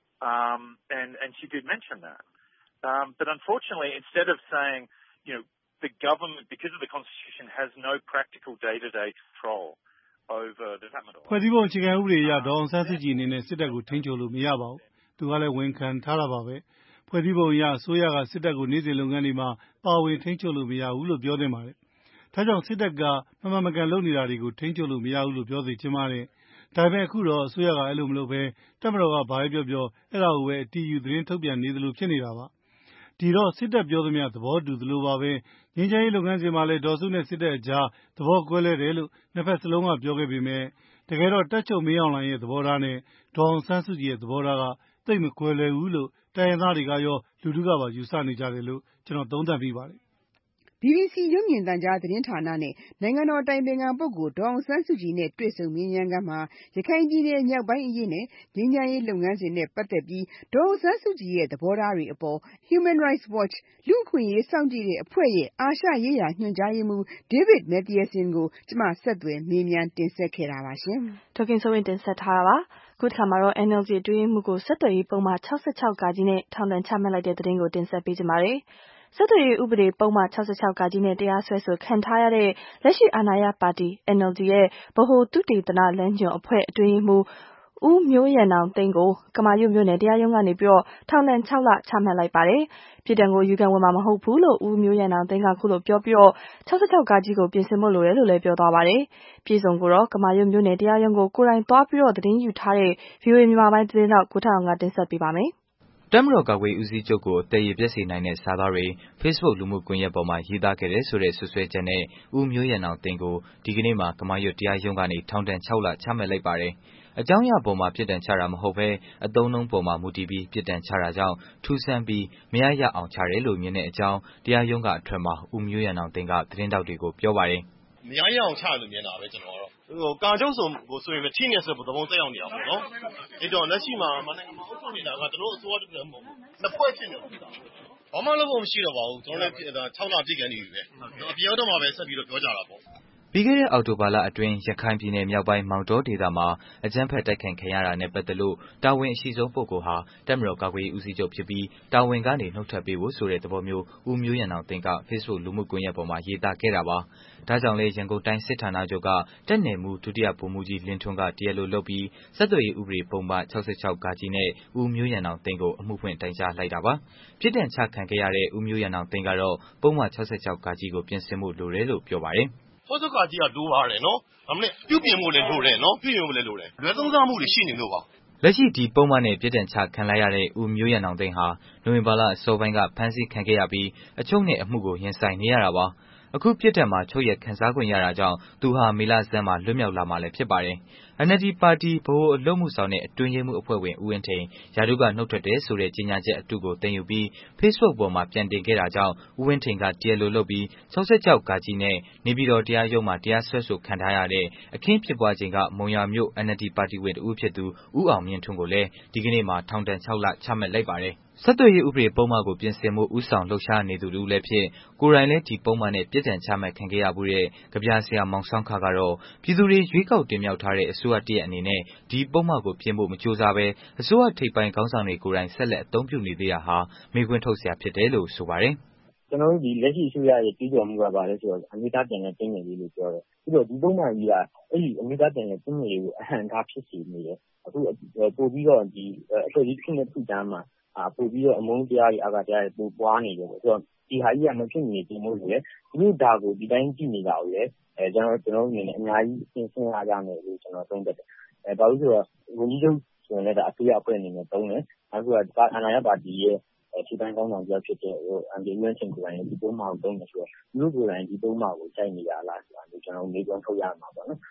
um and and she did mention that um but unfortunately instead of saying you know the government because of the constitution has no practical day-to-day control ဖွဲ့စည်းပုံအခြေခံဥပဒေအရဒေါ်အောင်ဆန်းစုကြည်အနေနဲ့စစ်တပ်ကိုထိန်းချုပ်လို့မရပါဘူး။သူကလည်းဝန်ခံထားတာပါပဲ။ဖွဲ့စည်းပုံအရအစိုးရကစစ်တပ်ကိုနေ့စဉ်လုပ်ငန်းတွေမှာပါဝင်ထိန်းချုပ်လို့မရဘူးလို့ပြောသင့်ပါတယ်။ဒါကြောင့်စစ်တပ်ကမမှန်မကန်လုပ်နေတာတွေကိုထိန်းချုပ်လို့မရဘူးလို့ပြောသိချင်ပါတယ်။ဒါပေမဲ့အခုတော့အစိုးရကအဲ့လိုမလုပ်ဘဲတပ်မတော်ကဘာပဲပြောပြောအဲ့ဒါကိုပဲအတီးယူသတင်းထုတ်ပြန်နေသလိုဖြစ်နေတာပါ။ဒီတော့စစ်တပ်ပြောသမျှသဘောတူသလိုပါပဲငြိမ်းချမ်းရေးလုပ်ငန်းစဉ်မှာလည်းဒေါ်စုနဲ့စစ်တပ်အကြားသဘောကွဲလွဲတယ်လို့နှစ်ဖက်စလုံးကပြောခဲ့ပေမဲ့တကယ်တော့တပ်ချုပ်မင်းအောင်လှိုင်ရဲ့သဘောထားနဲ့ဒေါ်အောင်ဆန်းစုကြည်ရဲ့သဘောထားကသိပ်မကွဲလွဲဘူးလို့တိုင်းရင်းသားတွေကရောလူထုကပါယူဆနေကြတယ်လို့ကျွန်တော်သုံးသပ်မိပါတယ် B B C ရုပ်မြင်သံကြားသတင်းဌာနနဲ့နိုင်ငံတော်တိုင်ပင်ခံပုဂ္ဂိုလ်ဒေါ်အောင်ဆန်းစုကြည်နဲ့တွေ့ဆုံမေးမြန်းခန်းမှာရခိုင်ပြည်နယ်မြောက်ပိုင်းအရေးနဲ့ငြိမ်းချမ်းရေးလုပ်ငန်းစဉ်နဲ့ပတ်သက်ပြီးဒေါ်အောင်ဆန်းစုကြည်ရဲ့သဘောထားတွေအပေါ် Human Rights Watch လူ့အခွင့်အရေးစောင့်ကြည့်တဲ့အဖွဲ့ရဲ့အာရှရေးရာညွှန်ကြားရေးမှူး David Mathieson ကိုကျွန်မဆက်သွယ်မေးမြန်းတင်ဆက်ခဲ့တာပါရှင်။ဒေါ်ခင်စိုးဝင်းတင်ဆက်ထားတာပါ။ခုတစ်ခါမှာတော့ N L D အတွင်းရေးမှူးကိုဆက်သွယ်ရေးပုံမှန်၆၆ ကကြီးနဲ့ထောင်ဒဏ်ချမှတ်လိုက်တဲ့သတင်းကိုတင်ဆက်ပေးကြပါမယ်။ဆက်သွယ်ရေးဥပဒေပုံမှန်၆၆ ကကြီးနဲ့တရားစွဲဆိုခံထားရတဲ့လက်ရှိအာဏာရပါတီ N L D ရဲ့ဗဟိုသုတေသနလမ်းညွှန်အဖွဲ့အတွင်းရေးမှူးဦးမျိုးရန်နောင်သိန်းကိုကမာရွတ်မြို့နယ်တရားရုံးကနေပြီးတော့ထောင်ဒဏ်၆လချမှတ်လိုက်ပါတယ်။ပြည်တံကိုယူခံဝင်မှာမဟုတ်ဘူးလို့ဦးမျိုးရန်နောင်သိန်းကခုလိုပြောပြီးတော့၆၆ ကကြီးကိုပြင်ဆင်ဖို့လိုတယ်လို့လည်းပြောသွားပါတယ်။ပြည်စုံကိုတော့ကမာရွတ်မြို့နယ်တရားရုံးကိုကိုယ်တိုင်သွားပြီးတော့သတင်းယူထားတဲ့ V O A မြန်မာပိုင်းသတင်းတော့ကိုထအောင်ကတင်ဆက်ပေးပါမယ်။တပ်မတော်ကာကွယ်ဦးစီးချုပ်ကိုတည်ရပြည့်စေနိုင်တဲ့စာသားတွေ Facebook လူမှုကွန်ရက်ပေါ်မှာရေးသားခဲ့တဲ့ဆိုတဲ့ဆွဆွဲချက်နဲ့ဦးမျိုးရန်အောင်တင်ကိုဒီကနေ့မှာကမာရွတ်တရားရုံးကနေထောင်ဒဏ်၆လချမှတ်လိုက်ပါတယ်။အကြောင်းအရာပေါ်မှာပြစ်ဒဏ်ချတာမဟုတ်ဘဲအသုံးနှုန်းပေါ်မှာမူတည်ပြီးပြစ်ဒဏ်ချတာကြောင့်ထူးဆန်းပြီးမရရအောင်ချတယ်လို့မြင်တဲ့အကြောင်းတရားရုံးကအထွက်မှာဦးမျိုးရန်အောင်တင်ကသတင်းတောက်တွေကိုပြောပါတယ်။မရရအောင်ချလို့မြင်တာပဲကျွန်တော်ကတော့ဟိုကာချုပ်ဆိုကိုဆိုရင်မထိနေဆိုသဘောတက်ရောက်နေအောင်ပေါ့နော်အဲ့တော့လက်ရှိမှာမနိုင်မဟုတ်နေတာကတို့အစိုးရတူတယ်မဟုတ်ဘူးနှစ်ဖွဲ့ဖြစ်နေတယ်ဘာမှလုပ်ဖို့မရှိတော့ပါဘူးကျွန်တော်လည်း၆လပြည့်ကန်နေပြီပဲအပြောတော့မှပဲဆက်ပြီးတော့ပြောကြတာပေါ့ပြီးခဲ့တဲ့အောက်တိုဘာလအတွင်းရခိုင်ပြည်နယ်မြောက်ပိုင်းမောင်တောဒေသမှာအကြမ်းဖက်တိုက်ခိုက်ခံရတာနဲ့ပတ်သက်လို့တာဝန်အရှိဆုံးပုဂ္ဂိုလ်ဟာတပ်မတော်ကာကွယ်ရေးဦးစီးချုပ်ဖြစ်ပြီးတာဝန်ကနေနှုတ်ထွက်ပေးဖို့ဆိုတဲ့သဘောမျိုးဦးမျိုးရန်အောင်တင်က Facebook လူမှုကွန်ရက်ပေါ်မှာရေးသားခဲ့တာပါ။ဒါကြောင့်လေရန်ကုန်တိုင်းစစ်ဌာနချုပ်ကတပ်နယ်မှူးဒုတိယဗိုလ်မှူးကြီးလင်းထွန်းကတရားလိုလုပ်ပြီးဆက်သွယ်ရေးဥပဒေပုံမှန်၆၆ ကကြီးနဲ့ဦးမျိုးရန်အောင်တင်ကိုအမှုဖွင့်တိုင်ကြားလိုက်တာပါ။ပြည်တံ့ချခံခဲ့ရတဲ့ဦးမျိုးရန်အောင်တင်ကတော့ပုံမှန်၆၆ ကကြီးကိုပြင်ဆင်ဖို့လိုတယ်လို့ပြောပါတယ်။ဆော့ဆော့ကာကြီးကလိုပါတယ်နော်ဒါမှမဟုတ်ပြုပြင်ဖို့လည်းလိုတယ်နော်ပြုပြင်ဖို့လည်းလိုတယ်လွယ်သုံးစားမှုတွေရှိနေလို့ပါလက်ရှိဒီပုံမှန်နဲ့ပြည်တံ့ချခံလိုက်ရတဲ့ဦးမျိုးရန်အောင်သိန်းဟာနိုဝင်ဘာလအစောပိုင်းကဖမ်းဆီးခံခဲ့ရပြီးအချုပ်နဲ့အမှုကိုရင်ဆိုင်နေရတာပါအခုပြစ်ဒဏ်မှာချုပ်ရခန်းစားခွင့်ရတာကြောင့်သူဟာမေလဆန်းမှာလွတ်မြောက်လာမှာလည်းဖြစ်ပါတယ်။ N L D ပါတီဗဟိုအလုပ်မှုဆောင်တဲ့အတွင်းရေးမှူးအဖွဲ့ဝင်ဦးဝင်းထိန်ရာထူးကနှုတ်ထွက်တယ်ဆိုတဲ့ကြေညာချက်အတုကိုတင်ယူပြီး Facebook ပေါ်မှာပြန်တင်ခဲ့တာကြောင့်ဦးဝင်းထိန်ကတရားလိုလုပ်ပြီး၆၆ ကကြီးနဲ့နေပြည်တော်တရားရုံးမှာတရားစွဲဆိုခံထားရတဲ့အခင်းဖြစ်ပွားချိန်ကမုံရမြို့ N L D ပါတီဝင်တဦးဖြစ်သူဦးအောင်မြင့်ထွန်းကိုလည်းဒီကနေ့မှာထောင်ဒဏ်၆လချမှတ်လိုက်ပါတယ်။ဆက်သွယ်ရေးဥပဒေပုံမှန်ကိုပြင်ဆင်မှုဦးဆောင်လှုပ်ရှားနေသူတို့လည်းဖြစ်ကိုယ်တိုင်လည်းဒီပုံမှန်နဲ့ပြည်တံ့ချမှတ်ခံခဲ့ရမှုတဲ့ကြပြဆရာမောင်ဆောင်ခါကတော့ပြည်သူတွေရွေးကောက်တင်မြှောက်ထားတဲ့အစိုးရတရက်အနေနဲ့ဒီပုံမှန်ကိုပြင်ဖို့မကြိုးစားဘဲအစိုးရထိပ်ပိုင်းခေါင်းဆောင်တွေကိုယ်တိုင်ဆက်လက်အသုံးပြုနေသေးတာဟာမေးခွန်းထုတ်စရာဖြစ်တယ်လို့ဆိုပါတယ်။ကျွန်တော်တို့ဒီလက်ရှိအစိုးရရဲ့ကြီးကျော်မှုကပါလဲဆိုတော့အမျိုးသားပြန်လည်တည်ငြိမ်ရေးလို့ပြောတယ်။ပြီးတော့ဒီပုံမှန်ကြီးကအဲ့ဒီအမျိုးသားပြန်လည်တည်ငြိမ်ရေးကိုအဟံကားဖြစ်စေနေတယ်။အခုပို့ပြီးတော့ဒီအဖွဲ့အစည်းဖြစ်နေထူတန်းမှာပို့ပြီးတော့အမုန်းတရားတွေအကာတရားတွေပိုပွားနေတယ်ပေါ့။ဆိုတော့ဒီဟာကြီးကမဖြစ်နေပြင်လို့လေဒီလိုဒါကိုဒီတိုင်းကြည့်နေတာကိုလေအဲကျွန်တော်ကျွန်တော်အနေနဲ့အများကြီးသင်ရှင်းရကြမယ်လို့ကျွန်တော်သုံးသပ်တယ်။အဲဘာလို့ဆိုတော့ဝန်ကြီးချုပ်ဆိုရင်လည်းဒါအစိုးရအဖွဲ့အနေနဲ့သုံးတယ်။အခုကအာဏာရပါတီရဲ့ထိပိုင်းကောင်းဆောင်ပြောဖြစ်တဲ့ဟိုအန်ဒီယူအန်ချင်းကိုယ်တိုင်ဒီပုံမှန်ကိုသုံးတယ်ဆိုတော့သူတို့ကိုယ်တိုင်ဒီပုံမှန်ကိုစိုက်နေရလားဆိုတာကိုကျွန်တော်မေးခွန်းထုတ်ရမှာပေါ့နော်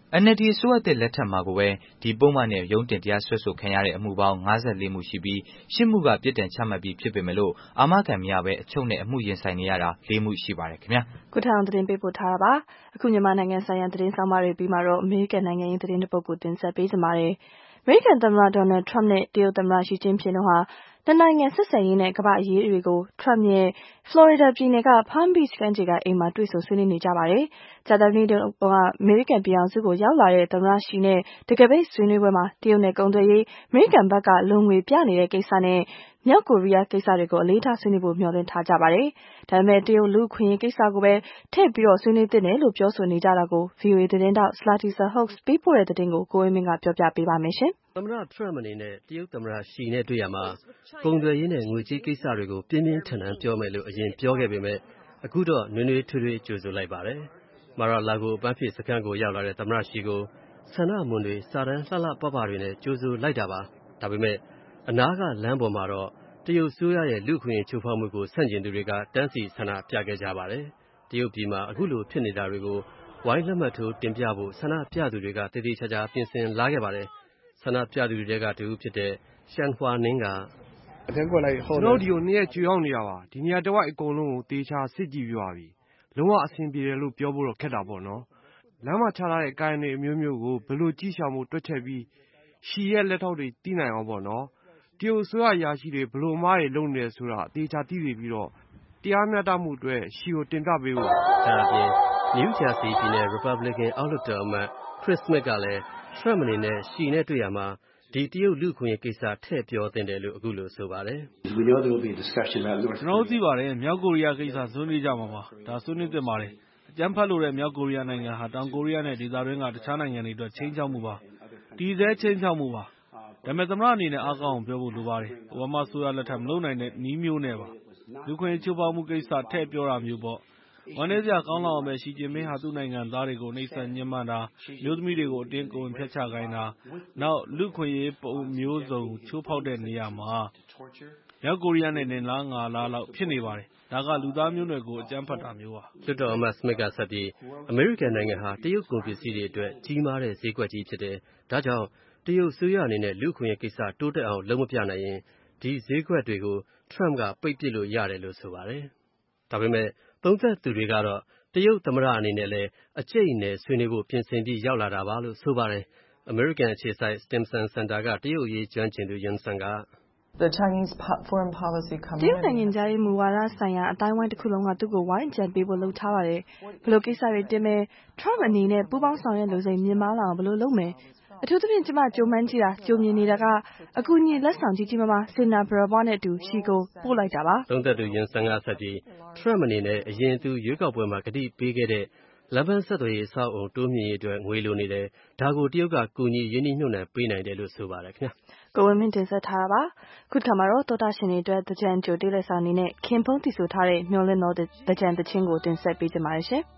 အန်အယ်လ်ဒီ အစိုးရသစ်လက်ထက်မှာကိုပဲဒီပုဒ်မနဲ့ရုံးတင်တရားစွဲဆိုခံရတဲ့အမှုပေါင်း၅၄မှုရှိပြီး၈မှုကပြစ်ဒဏ်ချမှတ်ပြီးဖြစ်ပေမဲ့လို့အာမခံမရပဲအချုပ်နဲ့အမှုရင်ဆိုင်နေရတာ၄မှုရှိပါတယ်ခင်ဗျာခုထောင်သတင်းပေးပို့ထားတာပါအခုမြန်မာနိုင်ငံဆိုင်ရာသတင်းဆောင်မတွေပြီးမှတော့အမေရိကန်နိုင်ငံရေးသတင်းတစ်ပုဒ်ကိုတင်ဆက်ပေးကြပါမယ်အမေရိကန်သမ္မတဒေါ်နယ်ထရမ့်နဲ့တရုတ်သမ္မတရှီကျင်းဖျင်တို့ဟာနှစ်နိုင်ငံဆက်ဆံရေးနဲ့ကမ္ဘာ့အရေးတွေကိုထရမ့်ရဲ့ဖလော်ရီဒါပြည်နယ်က Palm Beach ကမ်းခြေကအိမ်မှာတွေ့ဆုံဆွေးနွေးနေကြပါတယ်။ကြာသပတေးနေ့ကအမေရိကန်ပြည်ထောင်စုကိုရောက်လာတဲ့သမ္မတရှီနဲ့တကယ်ပိတ်ဆွေးနွေးပွဲမှာတရုတ်နဲ့ကုန်သွယ်ရေးအမေရိကန်ဘက်ကလုံငွေပြနေတဲ့ကိစ္စနဲ့မြောက်ကိုရီးယားကိစ္စတွေကိုအလေးထားဆွေးနွေးဖို့မျှော်လင့်ထားကြပါတယ်။ဒါပေမဲ့တရုတ်လူ့ခွင့်ရေးကိစ္စကိုပဲထည့်ပြီးဆွေးနွေးသင့်တယ်လို့ပြောဆိုနေကြတာကို ဗွီအိုအေ သတင်းထောက် Zlatica Hoke ပေးပို့တဲ့သတင်းကိုကိုဝင်းမင်းကပြောပြပေးပါမယ်ရှင်။သမ္မတထရမ့်အနေနဲ့တရုတ်သမ္မတရှီနဲ့တွေ့ရမှာကုန်သွယ်ရေးနဲ့ငွေကြေးကိစ္စတွေကိုပြင်းပြင်းထန်ထန်ပြောမယ်လို့အရင်ပြောခဲ့ပေမဲ့အခုတော့နွေးနွေးထွေးထွေးကြိုဆိုလိုက်ပါတယ်။မာရာလာဂိုအပန်းဖြေစခန်းကိုရောက်လာတဲ့သမ္မတရှီကိုဆန္ဒမွန်တွေစာတန်းလှလှပပတွေနဲ့ကြိုဆိုလိုက်တာပါ။ဒါပေမဲ့အနားကလမ်းပေါ်မှာတော့တရုတ်ဆိုးရရဲ့လူခွင့်ချိုးဖောက်မှုကိုဆန့်ကျင်သူတွေကတန်းစီဆန္ဒပြခဲ့ကြပါတယ်။တရုတ်ပြည်မှာအခုလိုဖြစ်နေတာတွေကိုဝိုင်းလက်မှတ်ထိုးတင်ပြဖို့ဆန္ဒပြသူတွေကတည်တည်ချာချာပြင်ဆင်လာခဲ့ပါတယ်။ဆန္ဒပြသူတွေကတူဖြစ်တဲ့ရှန်ဟွာနင်းကကျွန်တော်ဒီကိုနှစ်ရက်ကြွေရောက်နေတာပါဒီနေရာတစ်ဝိုက်အကုန်လုံးကိုတေချာစစ်ကြည့်ပြပါပြီလုံးဝအဆင်ပြေတယ်လို့ပြောဖို့တော့ခက်တာပေါ့နော်လမ်းမှာချထားတဲ့ကာယံတွေအမျိုးမျိုးကိုဘယ်လိုကြည့်ရှောင်မှုတွက်ချက်ပြီးရှီရဲ့လက်ထောက်တွေတီးနိုင်အောင်ပေါ့နော်တရုတ်ဆိုရရာရှိတွေဘယ်လိုမားတွေလုပ်နေတယ်ဆိုတာအသေးချာသိနေပြီးတော့တရားမျှတမှုအတွက်ရှီကိုတင်ပြပေးဖို့ဒါအပြင် New Jersey ပြည်နယ် Republican အောက်လွှတ်တော်အမတ် Chris Smith ကလည်း Trump အနေနဲ့ရှီနဲ့တွေ့ရမှာဒီတရုတ်လူခွင့်ရေးကိစ္စထည့်ပြောသင့်တယ်လို့အခုလိုဆိုပါတယ်။ကျွန်တော်တို့သိပါတယ်မြောက်ကိုရီးယားကိစ္စဆွေးနွေးကြမှာပါဒါဆွေးနွေးသင့်ပါတယ်အကြမ်းဖက်လို့တဲ့မြောက်ကိုရီးယားနိုင်ငံဟာတောင်ကိုရီးယားနဲ့ဒေသတွင်းကတခြားနိုင်ငံတွေအတွက်ချိန်ချောက်မှုပါတည်ဆဲချိန်ချောက်မှုပါဒါပေမဲ့သမ္မတအနေနဲ့အားကောင်းအောင်ပြောဖို့လိုပါတယ်အိုဘားမားဆိုရလက်ထက်မလုပ်နိုင်တဲ့နီးမျိုးနဲ့ပါလူခွင့်ချိုးဖောက်မှုကိစ္စထည့်ပြောတာမျိုးပေါ့ဝမ်းနည်းစရာကောင်းလောက်အောင်ပဲရှီကျင်မင်းဟာသူ့နိုင်ငံသားတွေကိုနှိပ်စက်ညှဉ်းပန်းတာမျိုးသမီးတွေကိုအတင်းကိုယ်ဖျက်ချခိုင်းတာနောက်လူခွင့်ရေးပုံမျိုးစုံချိုးဖောက်တဲ့နေရာမှာမြောက်ကိုရီးယားနဲ့နင်လားငါလားလောက်ဖြစ်နေပါတယ်ဒါကလူသားမျိုးနွယ်ကိုအကြမ်းဖက်တာမျိုးပါလွှတ်တော်အမတ်စမစ်ကဆက်ပြီးအမေရိကန်နိုင်ငံဟာတရုတ်ကုန်ပစ္စည်းတွေအတွက်ကြီးမားတဲ့ဈေးကွက်ကြီးဖြစ်တယ်ဒါကြောင့်တရုတ်ဆိုရအနေနဲ့လူခွင့်ရေးကိစ္စတိုးတက်အောင်လုံးမပြနိုင်ရင်ဒီဈေးကွက်တွေကိုထရမ့်ကပိတ်ပစ်လို့ရတယ်လို့ဆိုပါတယ်ဒါပေမဲ့သုံးသပ်သူတွေကတော့တရုတ်သမ္မတအနေနဲ့လည်းအကျိတ်နဲ့ဆွေးနွေးဖို့ပြင်ဆင်ပြီးရောက်လာတာပါလို့ဆိုပါတယ်အမေရိကန်အခြေစိုက် Stimson Center ကတရုတ်ရေးကျွမ်းကျင်သူယွန်ဆန်ကတရုတ်နိုင်ငံခြားရေးမူဝါဒဆိုင်ရာအတိုင်းဝိုင်းတစ်ခုလုံးကသူ့ကိုဝိုင်းကြံပေးဖို့လုပ်ထားပါတယ်ဘယ်လိုကိစ္စတွေတင်မယ်ထရမ့်အနေနဲ့ပူးပေါင်းဆောင်ရွက်လို့စိတ်မြင်မာလာအောင်ဘယ်လိုလုပ်မယ်အထူးသဖြင့်ကျမကြိုးမှန်းကြည့်တာကြိုမြင်နေတာကအကူအညီလက်ဆောင်ကြီးကြီးမားမားစေနာဘရဘွားနဲ့အတူရှီကိုပို့လိုက်တာပါသုံးသက်သူယွန်ဆန်ကဆက်ပြီးထရမ့်အနေနဲ့အရင်သူရွေးကောက်ပွဲမှာကတိပေးခဲ့တဲ့လမ်းပန်းဆက်သွယ်ရေးအဆောက်အအုံတိုးမြင့်ရေးအတွက်ငွေလိုနေတယ်ဒါကိုတရုတ်ကကူညီရင်းနှီးမြှုပ်နှံပေးနိုင်တယ်လို့ဆိုပါတယ်ခင်ဗျာကိုဝင်းမင်းတင်ဆက်ထားတာပါခုတစ်ခါမှာတော့တောတာရှင်တွေအတွက်တကြံကြိုတေးလက်ဆောင်အနေနဲ့ခင်ဖုံးတီဆိုထားတဲ့မျောလင်းသောတကြံတခြင်းကိုတင်ဆက်ပေးကြပါရစေ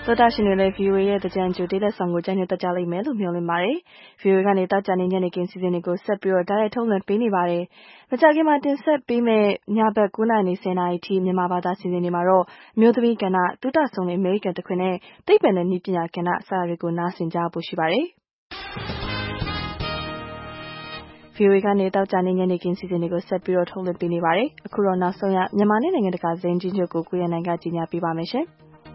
သောတာရှင်တွေလည်း ဗီအိုအေ ရဲ့တကြံကြိုတေးလက်ဆောင်ကိုကြိုက်နေတတ်ကြလိမ့်မယ်လို့မျှော်လင့်ပါတယ်။ ဗီအိုအေ ကနေတောက်ကြနေညနေခင်းစီစဉ်တွေကိုဆက်ပြီးတော့တိုက်ရိုက်ထုတ်လွှင့်ပေးနေပါတယ်။မကြာခင်မှာတင်ဆက်ပေးမယ့်ညဘက်၉နာရီဆယ်နာရီထိမြန်မာဘာသာစီစဉ်တွေမှာတော့အမျိုးသမီးကဏ္ဍ၊သုတဆုံလေအမေရိကန်တခွင်နဲ့သိပ္ပံနဲ့နည်းပညာကဏ္ဍစတာတွေကိုနားဆင်ကြဖို့ရှိပါတယ်။ ဗီအိုအေ ကနေတောက်ကြနေညနေခင်းစီစဉ်တွေကိုဆက်ပြီးတော့ထုတ်လွှင့်ပေးနေပါတယ်။အခုတော့နောက်ဆုံးရမြန်မာနဲ့နိုင်ငံတကာသတင်းကြီးချုပ်ကိုကိုရန်နိုင်ကကြီးညာပေးပါမယ်ရှင်။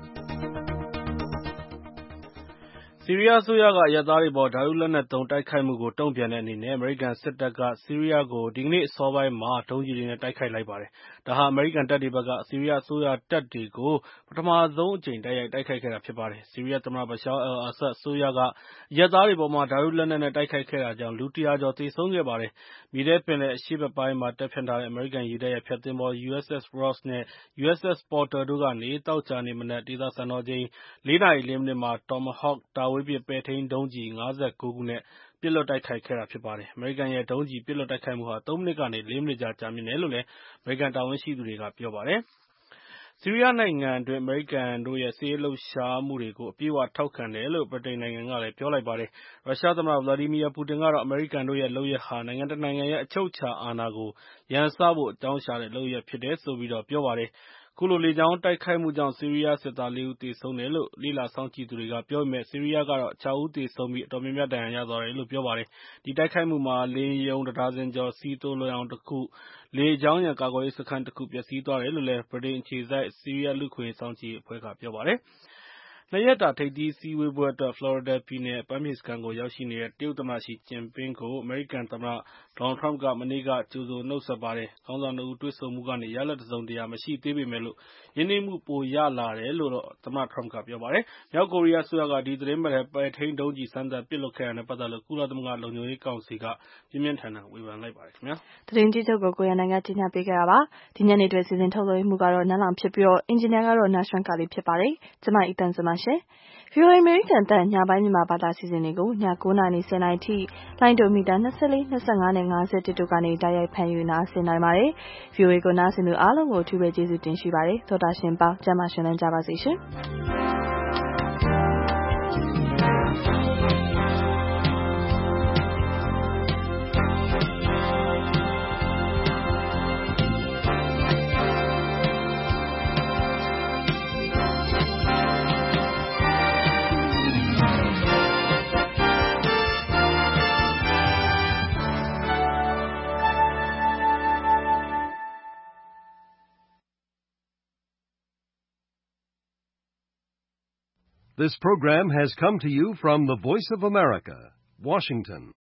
ဆီးရီးယားအစိုးရကအရပ်သားတွေအပေါ်ဓာတုလက်နက်သုံးတိုက်ခိုက်မှုကိုတုံ့ပြန်တဲ့အနေနဲ့အမေရိကန်စစ်တပ်ကဆီးရီးယားကိုဒီကနေ့အစောပိုင်းမှာဒုံးကျည်တွေနဲ့တိုက်ခိုက်လိုက်ပါတယ်။ဒါဟာအမေရိကန်တပ်တွေဘက်ကဆီးရီးယားအစိုးရတပ်တွေကိုပထမဆုံးအကြိမ်တိုက်ရိုက်တိုက်ခိုက်ခဲ့တာဖြစ်ပါတယ်။ဆီးရီးယားသမ္မတ Bashar al-Assad အစိုးရကအရပ်သားတွေအပေါ်ဓာတုလက်နက်နဲ့တိုက်ခိုက်ခဲ့တာကြောင့်လူတစ်ရာကျော်သေဆုံးခဲ့ပါတယ်။မြေထဲပင်လယ်အရှေ့ဘက်ပိုင်းမှာတပ်ဖြန့်ထားတဲ့အမေရိကန်ရေတပ်ရဲ့ဖျက်သင်္ဘော ယူအက်စ်အက်စ် Ross နဲ့ ယူအက်စ်အက်စ် Porter တို့ကနေ သောကြာနေ့မနက်ဒေသစံတော်ချိန်လေးနာရီလေးမိနစ်မှာ Tomahawk တာဝေးပစ်ပဲ့ထိန်းဒုံးကျည် ၅၉ ခုနဲ့ပစ်လွှတ်တိုက်ခိုက်ခဲ့တာဖြစ်ပါတယ်။အမေရိကန်ရဲ့ဒုံးကျည်ပစ်လွှတ်တိုက်ခိုက်မှုဟာသုံးမိနစ်ကနေလေးမိနစ်ကြာကြာမြင့်တယ်လို့လည်းအမေရိကန်တာဝန်ရှိသူတွေကပြောပါတယ်။ဆီးရီးယားနိုင်ငံအတွင်းအမေရိကန်တို့ရဲ့စစ်ရေးလှုပ်ရှားမှုတွေကိုအပြည့်အဝထောက်ခံတယ်လို့ဗြိတိန်နိုင်ငံကလည်းပြောလိုက်ပါတယ်။ရုရှားသမ္မတ ဗလာဒီမီယာပူတင်ကတော့အမေရိကန်တို့ရဲ့လုပ်ရပ်ဟာနိုင်ငံတနိုင်ငံရဲ့အချုပ်အခြာအာဏာကိုရန်စဖို့အကြောင်းရှာတဲ့လုပ်ရပ်ဖြစ်တယ်ဆိုပြီးပြောပါတယ်။အခုလိုလေကြောင်းတိုက်ခိုက်မှုကြောင့်ဆီးရီးယားစစ်သားလေးဦးသေဆုံးတယ်လို့လေ့လာစောင့်ကြည့်သူတွေကပြောပေမယ့်ဆီးရီးယားကတော့ခြောက်ဦးသေဆုံးပြီးအတော်များများဒဏ်ရာရသွားတယ်လို့ပြောပါတယ်။ဒီတိုက်ခိုက်မှုမှာလေယာဉ်တဒါဇင်ကျော်ဆီးသိုလှောင်ရုံတခု၊ လေကြောင်းရန်ကာကွယ်ရေးစခန်းတခုပျက်စီးသွားတယ်လို့လည်းဗြိတိန်အခြေစိုက်ဆီးရီးယားလူ့အခွင့်အရေးစောင့်ကြည့်ရေးအဖွဲ့ကပြောပါတယ်။နှစ်ရက်တာထိပ်သီးစည်းဝေးပွဲအတွက်ဖလော်ရီဒါပြည်နယ်အပန်းဖြေစခန်းကိုရောက်ရှိနေတဲ့တရုတ်သမ္မတရှီကျင့်ပင်းကိုအမေရိကန်သမ္မတဒေါ်နယ်လ်ထရမ့်ကမနေ့ကကြိုဆိုနှုတ်ဆက်ပါတယ်။ခေါင်းဆောင်နှစ်ဦးတွေ့ဆုံမှုကနေရလဒ်တစုံတရာမရှိသေးပေမယ့်လို့ရင်းနှီးမှုပိုရလာတယ်လို့သမ္မတထရမ့်ကပြောပါတယ်။မြောက်ကိုရီးယားအစိုးရကဒီသီတင်းပတ်ထဲပဲ့ထိန်းဒုံးကျည်စမ်းသပ်ပစ်လွှတ်ခဲ့တာနဲ့ပတ်သက်လို့ကုလသမဂ္ဂလုံခြုံရေးကောင်စီကပြင်းပြင်းထန်ထန်ဝေဖန်လိုက်ပါတယ်ခင်ဗျာ။သတင်းကြီးချုပ်ကိုကိုရန်နိုင်ကကြီးညာပေးခဲ့တာပါ။ဒီညနေတွဲစီစဉ်ထုတ်လွှင့်မှုကတော့နန်းလောင်ဖြစ်ပြီးတော့အင်ဂျင်နီယာကတော့နားရွှမ်းကလေးဖြစ်ပါတယ်။ကျမအီတန်စမရှင်။ ဗီအိုအေအမေရိကန်အသံညပိုင်းမြန်မာဘာသာအစီအစဉ်တွေကိုည၉နာရီဆယ်နာရီထိလိုင်းဒိုမီတာ၂၄၊၂၅နဲ့၅၁တို့ကနေတိုက်ရိုက်ဖမ်းယူနားဆင်နိုင်ပါတယ်။ ဗီအိုအေကိုနားဆင်သူအားလုံးကိုအထူးပဲကျေးဇူးတင်ရှိပါတယ်။သောတာရှင်ပေါင်းကျန်းမာရှင်လန်းကြပါစေရှင်။ This program has come to you from the Voice of America, Washington.